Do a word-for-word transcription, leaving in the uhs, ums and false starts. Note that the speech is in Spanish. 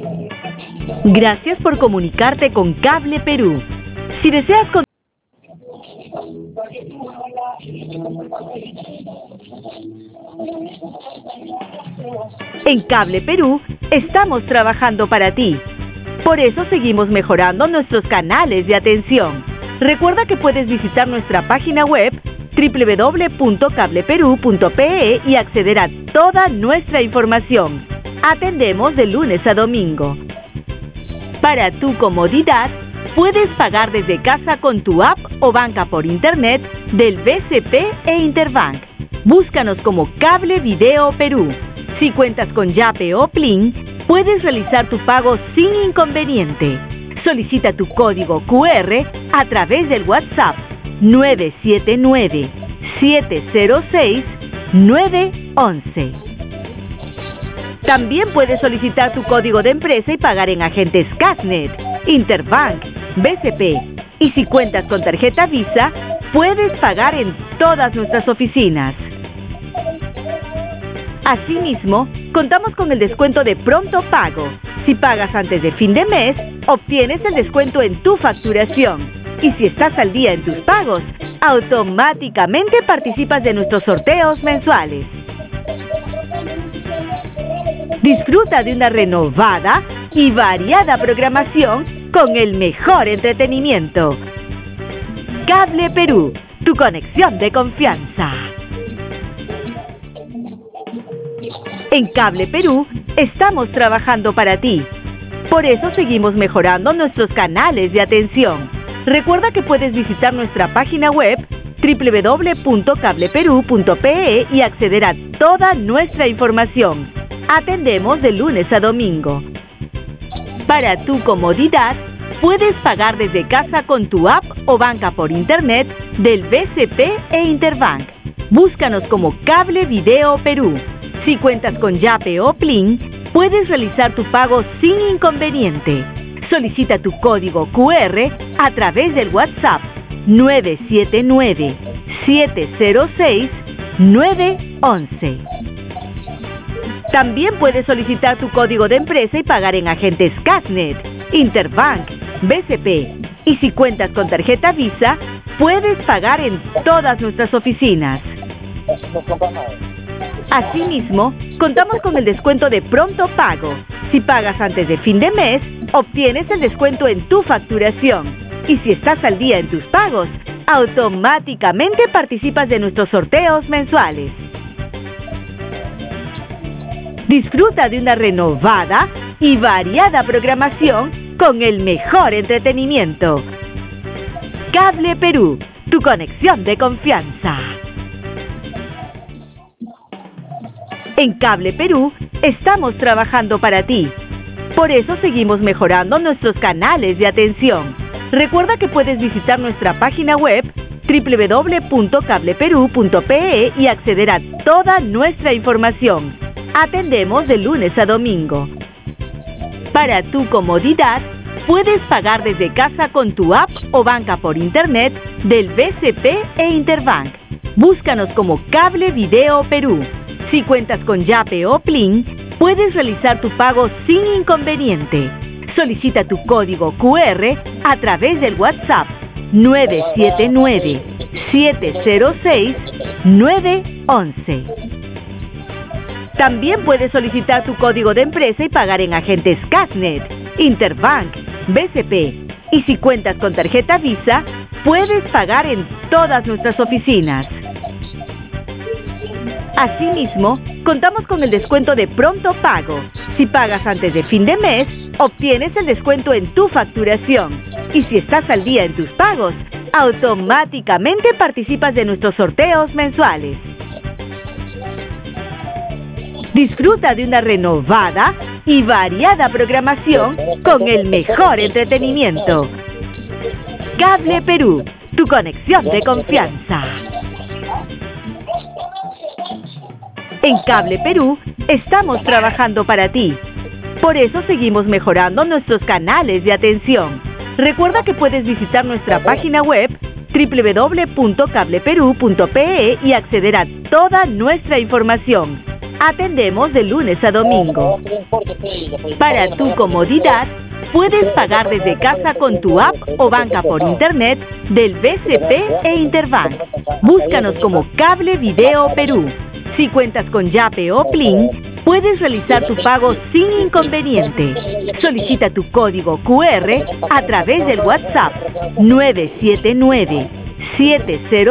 Gracias por comunicarte con Cable Perú. Si deseas con En Cable Perú estamos trabajando para ti. Por eso seguimos mejorando nuestros canales de atención. Recuerda que puedes visitar nuestra página web doble u doble u doble u punto cable perú punto pe e y acceder a toda nuestra información. Atendemos de lunes a domingo. Para tu comodidad, puedes pagar desde casa con tu app o banca por internet del B C P e Interbank. Búscanos como Cable Video Perú. Si cuentas con Yape o Plin, puedes realizar tu pago sin inconveniente. Solicita tu código cu erre a través del WhatsApp nueve siete nueve, siete cero seis, nueve once. También puedes solicitar tu código de empresa y pagar en agentes Casnet, Interbank, B C P. Y si cuentas con tarjeta Visa, puedes pagar en todas nuestras oficinas. Asimismo, contamos con el descuento de Pronto Pago. Si pagas antes de fin de mes, obtienes el descuento en tu facturación. Y si estás al día en tus pagos, automáticamente participas de nuestros sorteos mensuales. Disfruta de una renovada y variada programación con el mejor entretenimiento. Cable Perú, tu conexión de confianza. En Cable Perú estamos trabajando para ti. Por eso seguimos mejorando nuestros canales de atención. Recuerda que puedes visitar nuestra página web doble u doble u doble u punto cable perú punto pe e y acceder a toda nuestra información. Atendemos de lunes a domingo. Para tu comodidad, puedes pagar desde casa con tu app o banca por internet del B C P e Interbank. Búscanos como Cable Video Perú. Si cuentas con Yape o Plin, puedes realizar tu pago sin inconveniente. Solicita tu código cu erre a través del WhatsApp nueve siete nueve, siete cero seis, nueve once. También puedes solicitar tu código de empresa y pagar en agentes Casnet, Interbank, B C P. Y si cuentas con tarjeta Visa, puedes pagar en todas nuestras oficinas. Asimismo, contamos con el descuento de Pronto Pago. Si pagas antes de fin de mes, obtienes el descuento en tu facturación. Y si estás al día en tus pagos, automáticamente participas de nuestros sorteos mensuales. Disfruta de una renovada y variada programación con el mejor entretenimiento. Cable Perú, tu conexión de confianza. En Cable Perú estamos trabajando para ti. Por eso seguimos mejorando nuestros canales de atención. Recuerda que puedes visitar nuestra página web doble u doble u doble u punto cable perú punto pe e y acceder a toda nuestra información. Atendemos de lunes a domingo. Para tu comodidad, puedes pagar desde casa con tu app o banca por internet del B C P e Interbank. Búscanos como Cable Video Perú. Si cuentas con Yape o Plin, puedes realizar tu pago sin inconveniente. Solicita tu código cu erre a través del WhatsApp nueve siete nueve, siete cero seis, nueve once. También puedes solicitar tu código de empresa y pagar en agentes Casnet, Interbank, B C P. Y si cuentas con tarjeta Visa, puedes pagar en todas nuestras oficinas. Asimismo, contamos con el descuento de Pronto Pago. Si pagas antes de fin de mes, obtienes el descuento en tu facturación. Y si estás al día en tus pagos, automáticamente participas de nuestros sorteos mensuales. Disfruta de una renovada y variada programación con el mejor entretenimiento. Cable Perú, tu conexión de confianza. En Cable Perú estamos trabajando para ti. Por eso seguimos mejorando nuestros canales de atención. Recuerda que puedes visitar nuestra página web doble u doble u doble u punto cable perú punto pe e y acceder a toda nuestra información. Atendemos de lunes a domingo. Para tu comodidad, puedes pagar desde casa con tu app o banca por internet del B C P e Interbank. Búscanos como Cable Video Perú. Si cuentas con Yape o Plin, puedes realizar tu pago sin inconveniente. Solicita tu código Q R a través del WhatsApp nueve siete nueve, siete cero